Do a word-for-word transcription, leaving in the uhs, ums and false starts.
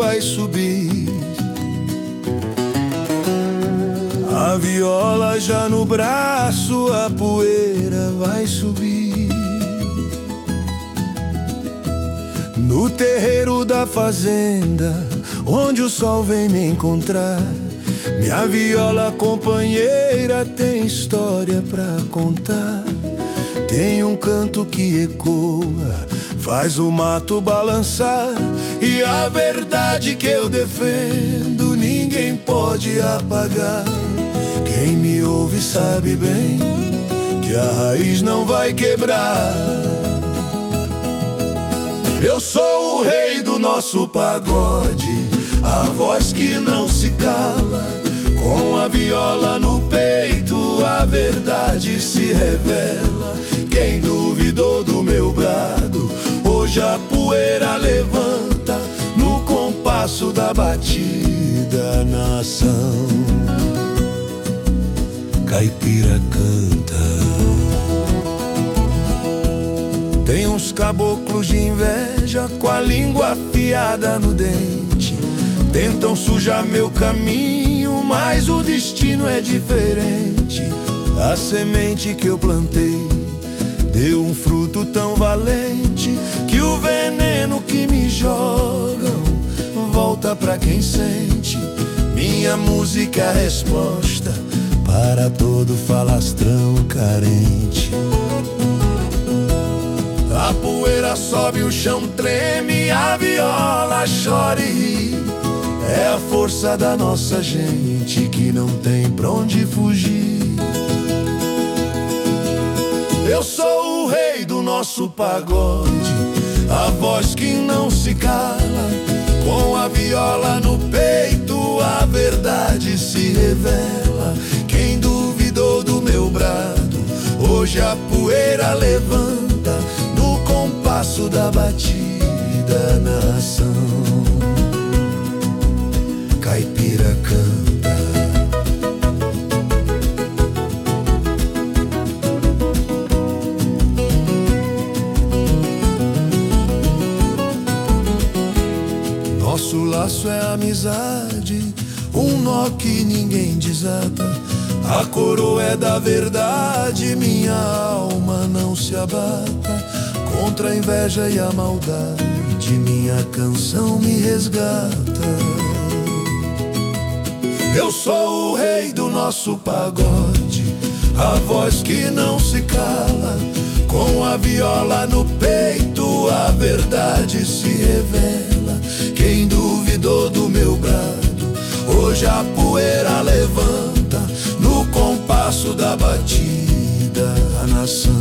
vai subir. A viola já no braço, a poeira vai subir. No terreiro da fazenda, onde o sol vem me encontrar, minha viola companheira tem história pra contar. Tem um canto que ecoa, faz o mato balançar, e a verdade que eu defendo ninguém pode apagar. Quem me ouve sabe bem que a raiz não vai quebrar. Eu sou o rei do nosso pagode, a voz que não se cala. Com a viola no peito, a verdade se revela. Quem duvidou do meu brado, hoje a poeira levanta. No compasso da batida, nação caipira canta. Tem uns caboclos de inveja com a língua afiada no dente, tentam sujar meu caminho, mas o destino é diferente. A semente que eu plantei deu um fruto tão valente, que o veneno que me jogam volta pra quem sente. Minha música é a resposta para todo falastrão carente. A poeira sobe, o chão treme, a viola chora e ri. É a força da nossa gente que não tem pra onde fugir. Eu sou o rei do nosso pagode, a voz que não se cala. Com a viola no peito, a verdade se revela. Quem duvidou do meu brado, hoje a poeira levanta. No compasso da batida, nação caipira canta. Nosso laço é amizade, um nó que ninguém desata. A coroa é da verdade, minha alma não se abata. Contra a inveja e a maldade, minha canção me resgata. Eu sou o rei do nosso pagode, a voz que não se cala. Com a viola no peito, a verdade se revela. Quem duvidou do meu brado, hoje a poeira levanta. No compasso da batida, a nação